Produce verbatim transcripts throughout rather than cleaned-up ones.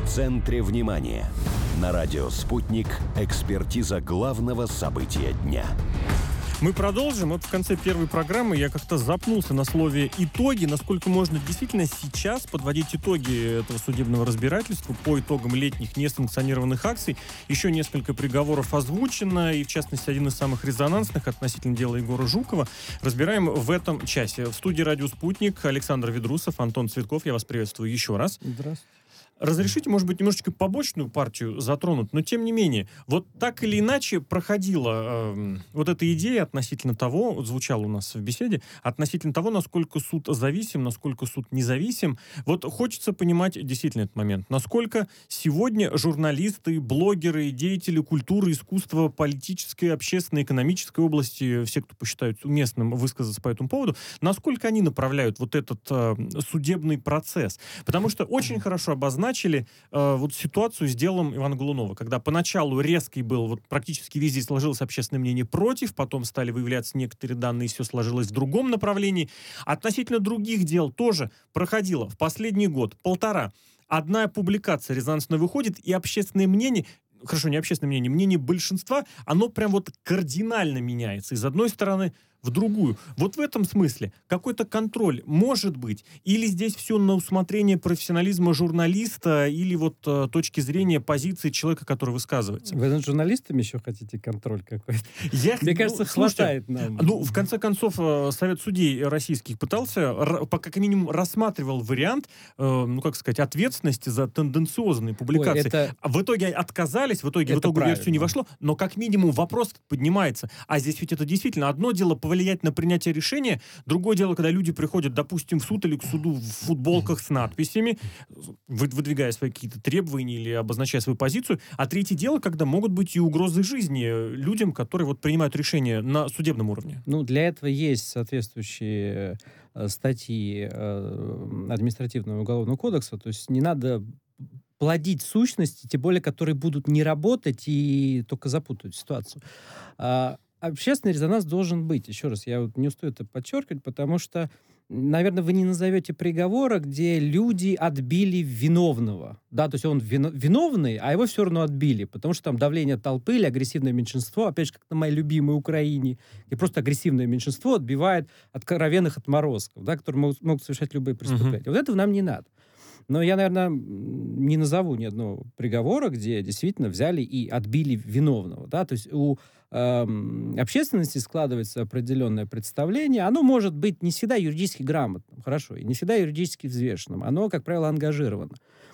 центре внимания. На радио «Спутник» экспертиза главного события дня. Мы продолжим. Вот в конце первой программы я как-то запнулся на слове «итоги». Насколько можно действительно сейчас подводить итоги этого судебного разбирательства по итогам летних несанкционированных акций. Еще несколько приговоров озвучено, и в частности один из самых резонансных относительно дела Егора Жукова. Разбираем в этом часе. В студии «Радио Спутник» Александр Ведрусов, Антон Цветков. Я вас приветствую еще раз. Здравствуйте. Разрешите, может быть, немножечко побочную партию затронуть, но тем не менее, вот так или иначе проходила э, вот эта идея относительно того, вот звучала у нас в беседе, относительно того, насколько суд зависим, насколько суд независим. Вот хочется понимать действительно этот момент. Насколько сегодня журналисты, блогеры, деятели культуры, искусства, политической, общественной, экономической области, все, кто посчитают уместным высказаться по этому поводу, насколько они направляют вот этот э, судебный процесс? Потому что очень хорошо обозначено начали э, вот ситуацию с делом Ивана Голунова, когда поначалу резкий был, вот практически везде сложилось общественное мнение против, потом стали выявляться некоторые данные, и все сложилось в другом направлении. Относительно других дел тоже проходило в последний год, полтора, одна публикация резонансная выходит, и общественное мнение, хорошо, не общественное мнение, мнение большинства, оно прям вот кардинально меняется. Из одной стороны в другую. Вот в этом смысле какой-то контроль может быть? Или здесь все на усмотрение профессионализма журналиста или вот э, точки зрения позиции человека, который высказывается? Вы над журналистами еще хотите контроль какой-то? Я, Мне ну, кажется, слушайте, хватает нам. Ну, в конце концов, э, Совет судей российских пытался, р, по, как минимум, рассматривал вариант, э, ну, как сказать, ответственности за тенденциозные публикации. Ой, это... В итоге отказались, в итоге это в итоговую правильно. версию не вошло, но как минимум вопрос поднимается. А здесь ведь это действительно одно дело повлиять на принятие решения, другое дело, когда люди приходят, допустим, в суд или к суду в футболках с надписями, выдвигая свои какие-то требования или обозначая свою позицию, а третье дело, когда могут быть и угрозы жизни людям, которые вот принимают решения на судебном уровне. Ну, для этого есть соответствующие э, статьи э, административного уголовного кодекса, то есть не надо плодить сущности, тем более, которые будут не работать и только запутают ситуацию. А, общественный резонанс должен быть. Еще раз, я вот не устаю это подчеркивать, потому что, наверное, вы не назовете приговора, где люди отбили виновного. Да, то есть он вино- виновный, а его все равно отбили, потому что там давление толпы или агрессивное меньшинство, опять же, как на моей любимой Украине, где просто агрессивное меньшинство отбивает откровенных отморозков, да, которые могут, могут совершать любые преступления. Uh-huh. Вот этого нам не надо. Но я, наверное, не назову ни одного приговора, где действительно взяли и отбили виновного. Да? То есть у э, общественности складывается определенное представление. Оно может быть не всегда юридически грамотным, хорошо, и не всегда юридически взвешенным. Оно, как правило, ангажировано.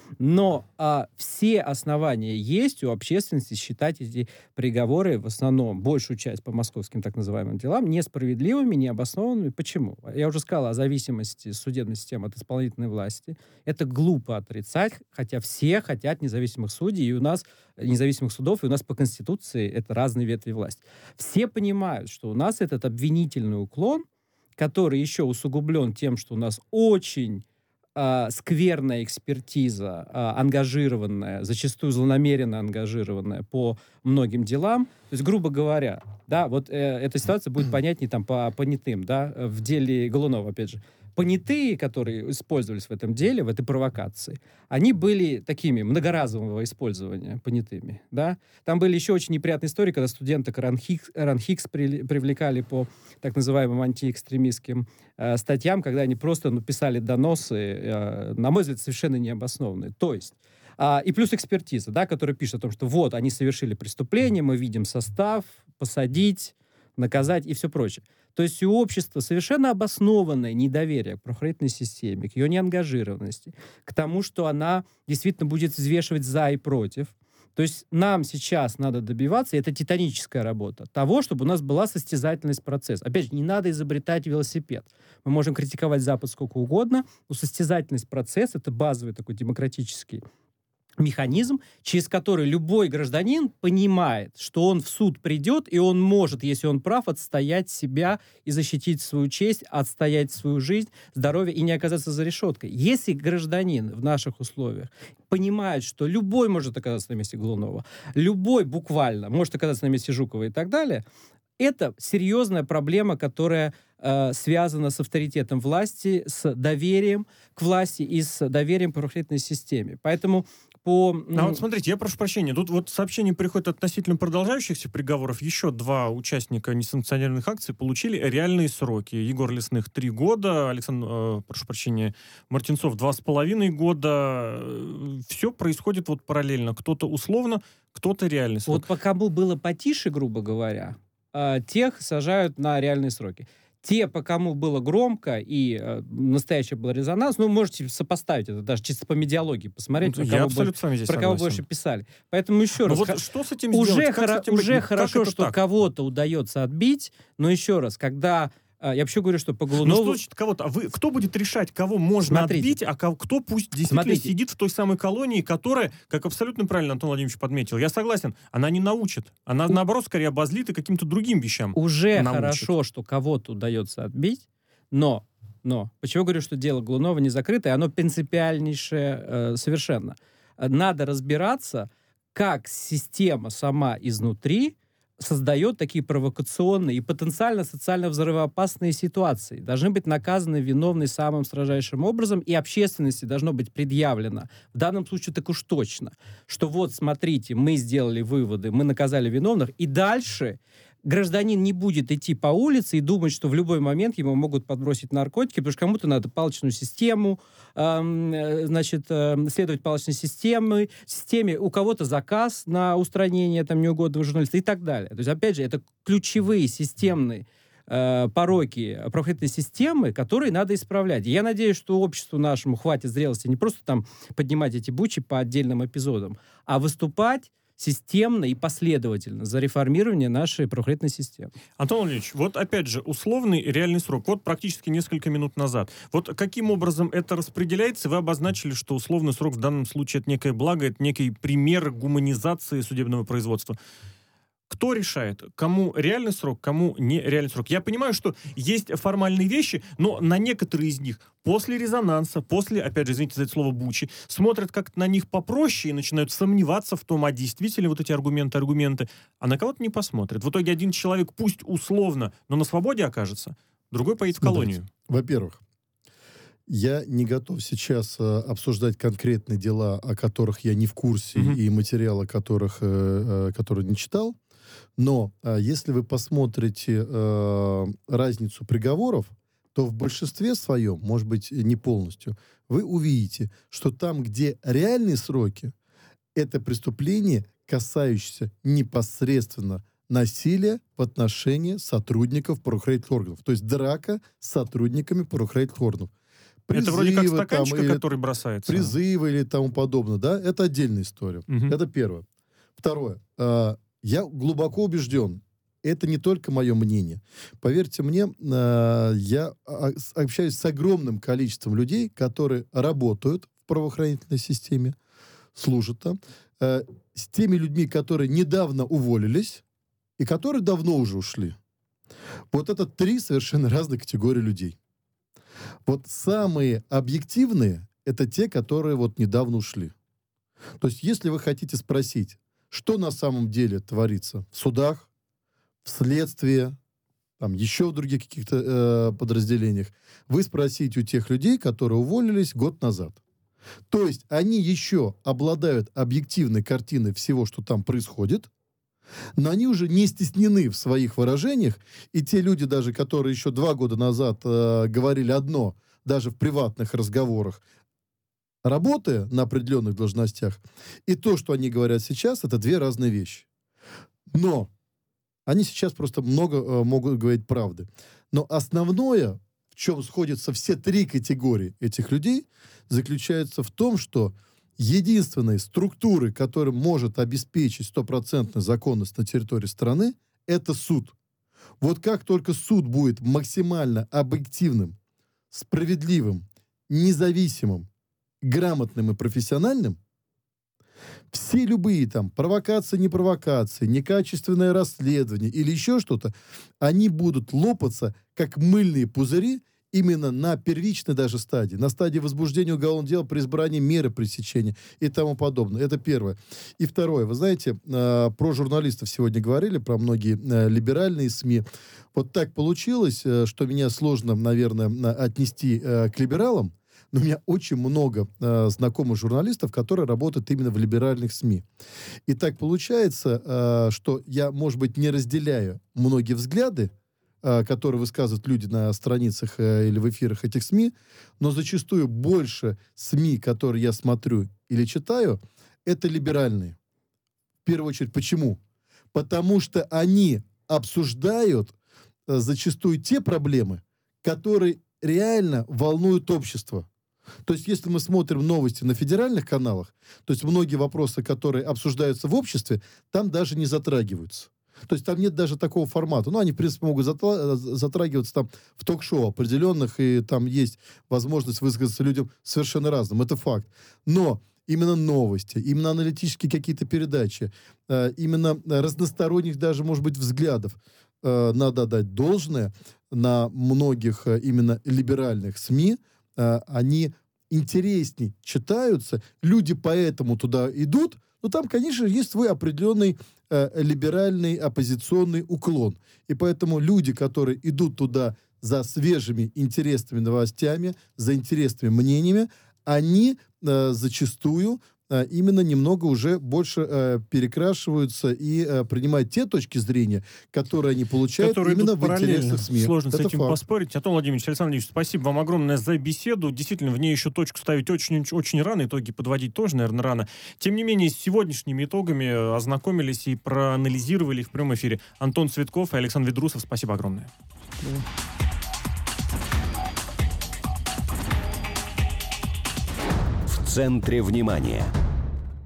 Но а, все основания есть у общественности считать эти приговоры, в основном, большую часть по московским так называемым делам, несправедливыми, необоснованными. Почему? Я уже сказал о зависимости судебной системы от исполнительной власти. Это глупо отрицать, хотя все хотят независимых судей, и у нас независимых судов, и у нас по Конституции это разные ветви власти. Все понимают, что у нас этот обвинительный уклон, который еще усугублен тем, что у нас очень Uh, скверная экспертиза, uh, ангажированная, зачастую злонамеренно ангажированная по многим делам. То есть, грубо говоря, да, вот э, эта ситуация будет понятнее там по понятым, да, в деле Голунова, опять же. Понятые, которые использовались в этом деле, в этой провокации, они были такими многоразового использования понятыми, да. Там были еще очень неприятные истории, когда студенток Ранхикс, Ранхикс при, привлекали по так называемым антиэкстремистским э, статьям, когда они просто ну, писали доносы, э, на мой взгляд, совершенно необоснованные. То есть, а, и плюс экспертиза, да, которая пишет о том, что вот, они совершили преступление, мы видим состав, посадить, наказать и все прочее. То есть у общества совершенно обоснованное недоверие к правоохранительной системе, к ее неангажированности, к тому, что она действительно будет взвешивать за и против. То есть нам сейчас надо добиваться, и это титаническая работа, того, чтобы у нас была состязательность процесса. Опять же, не надо изобретать велосипед. Мы можем критиковать Запад сколько угодно, но состязательность процесса — это базовый такой демократический механизм, через который любой гражданин понимает, что он в суд придет, и он может, если он прав, отстоять себя и защитить свою честь, отстоять свою жизнь, здоровье и не оказаться за решеткой. Если гражданин в наших условиях понимает, что любой может оказаться на месте Голунова, любой буквально может оказаться на месте Жукова и так далее, это серьезная проблема, которая э, связана с авторитетом власти, с доверием к власти и с доверием к правоохранительной системе. Поэтому по... А вот смотрите, я прошу прощения, тут вот сообщение приходит относительно продолжающихся приговоров. Еще два участника несанкционированных акций получили реальные сроки. Егор Лесных три года, Александр, э, прошу прощения, Мартинцов два с половиной года. Все происходит вот параллельно. Кто-то условно, кто-то реальный срок. Вот по кому было потише, грубо говоря, э, тех сажают на реальные сроки. Те, по кому было громко и э, настоящий был резонанс, ну, можете сопоставить это, даже чисто по медиалогии посмотреть, Ну, про, я кого, абсолютно больше, с вами здесь про кого согласен. больше писали. Поэтому еще Ну раз, вот х- что с этим уже, сделать? Как с хоро- этим быть? уже Ну, как хорошо, это что так? кого-то удается отбить, но еще раз, когда... э, я вообще говорю, что по Ну, что Голунову... значит кого-то? А вы, кто будет решать, кого можно Смотрите. отбить, а кого, кто пусть действительно Смотрите. сидит в той самой колонии, которая, как абсолютно правильно Антон Владимирович подметил, я согласен, она не научит. Она, наоборот, скорее обозлит и каким-то другим вещам Уже научит. хорошо, что кого-то удается отбить, но, но, почему я говорю, что дело Голунова не закрыто, и оно принципиальнейшее э, совершенно. Надо разбираться, как система сама изнутри создает такие провокационные и потенциально социально взрывоопасные ситуации. Должны быть наказаны виновные самым строжайшим образом, и общественности должно быть предъявлено, в данном случае так уж точно, что вот, смотрите, мы сделали выводы, мы наказали виновных, и дальше гражданин не будет идти по улице и думать, что в любой момент ему могут подбросить наркотики, потому что кому-то надо палочную систему, эм, э, значит, э, следовать палочной системе, системе, у кого-то заказ на устранение там неугодного журналиста и так далее. То есть, опять же, это ключевые системные э, пороки правоохранительной системы, которые надо исправлять. И я надеюсь, что обществу нашему хватит зрелости не просто там поднимать эти бучи по отдельным эпизодам, а выступать системно и последовательно за реформирование нашей правоохранительной системы. Антон Владимирович, вот опять же, условный и реальный срок. Вот практически несколько минут назад. Вот каким образом это распределяется? Вы обозначили, что условный срок в данном случае это некое благо, это некий пример гуманизации судебного производства. Кто решает, кому реальный срок, кому не реальный срок? Я понимаю, что есть формальные вещи, но на некоторые из них после резонанса, после, опять же, извините за это слово, бучи, смотрят как-то на них попроще и начинают сомневаться в том, а действительно вот эти аргументы, аргументы, а на кого-то не посмотрят. В итоге один человек, пусть условно, но на свободе окажется, другой поедет в колонию. Смотрите, во-первых, я не готов сейчас э, обсуждать конкретные дела, о которых я не в курсе, Мгм. и материалы, которых, э, э, которые не читал. Но э, если вы посмотрите э, разницу приговоров, то в большинстве своем, может быть, не полностью, вы увидите, что там, где реальные сроки, это преступление, касающееся непосредственно насилия в отношении сотрудников правоохранительных органов. То есть драка с сотрудниками правоохранительных органов. Это вроде как Призывы там стаканчика, или который бросается. Призывы или тому подобное, да, это отдельная история. Мгм. Это первое. Второе. Э, я глубоко убежден, это не только мое мнение. Поверьте мне, э, я а- с- общаюсь с огромным количеством людей, которые работают в правоохранительной системе, служат там, э, с теми людьми, которые недавно уволились и которые давно уже ушли. Вот это три совершенно разных категории людей. Вот самые объективные — это те, которые вот недавно ушли. То есть, если вы хотите спросить, что на самом деле творится в судах, в следствии, там еще в других каких-то э, подразделениях, вы спросите у тех людей, которые уволились год назад. То есть, они еще обладают объективной картиной всего, что там происходит, но они уже не стеснены в своих выражениях, и те люди даже, которые еще два года назад э, говорили одно, даже в приватных разговорах, работая на определенных должностях, и то, что они говорят сейчас, это две разные вещи. Но они сейчас просто много э, могут говорить правды. Но основное, в чем сходятся все три категории этих людей, заключается в том, что единственной структурой, которая может обеспечить стопроцентную законность на территории страны, это суд. Вот как только суд будет максимально объективным, справедливым, независимым, грамотным и профессиональным, все любые там провокации, не провокации, некачественное расследование или еще что-то, они будут лопаться, как мыльные пузыри, именно на первичной даже стадии, на стадии возбуждения уголовного дела при избрании меры пресечения и тому подобное. Это первое. И второе. Вы знаете, э, про журналистов сегодня говорили, про многие э, либеральные СМИ. Вот так получилось, э, что меня сложно, наверное, отнести э, к либералам, но у меня очень много э, знакомых журналистов, которые работают именно в либеральных СМИ. И так получается, э, что я, может быть, не разделяю многие взгляды, э, которые высказывают люди на страницах э, или в эфирах этих СМИ, но зачастую больше СМИ, которые я смотрю или читаю, это либеральные. В первую очередь, почему? Потому что они обсуждают э, зачастую те проблемы, которые реально волнуют общество. То есть, если мы смотрим новости на федеральных каналах, то есть многие вопросы, которые обсуждаются в обществе, там даже не затрагиваются. То есть там нет даже такого формата. Ну, они, в принципе, могут затла- затрагиваться там в ток-шоу определенных, и там есть возможность высказаться людям совершенно разным. Это факт. Но именно новости, именно аналитические какие-то передачи, э, именно разносторонних даже, может быть, взглядов, э, надо отдать должное. На многих э, именно либеральных СМИ э, они интересней читаются, люди поэтому туда идут, но там, конечно, есть свой определенный э, либеральный оппозиционный уклон. И поэтому люди, которые идут туда за свежими интересными новостями, за интересными мнениями, они э, зачастую э, именно немного уже больше э, перекрашиваются и э, принимают те точки зрения, которые они получают которые именно идут в параллельно. интересах СМИ. Сложно Это с этим факт. поспорить. Антон Владимирович, Александр Владимирович, спасибо вам огромное за беседу. Действительно, в ней еще точку ставить очень, очень рано, итоги подводить тоже, наверное, рано. Тем не менее, с сегодняшними итогами ознакомились и проанализировали их в прямом эфире. Антон Цветков и Александр Ведрусов, спасибо огромное. В центре внимания.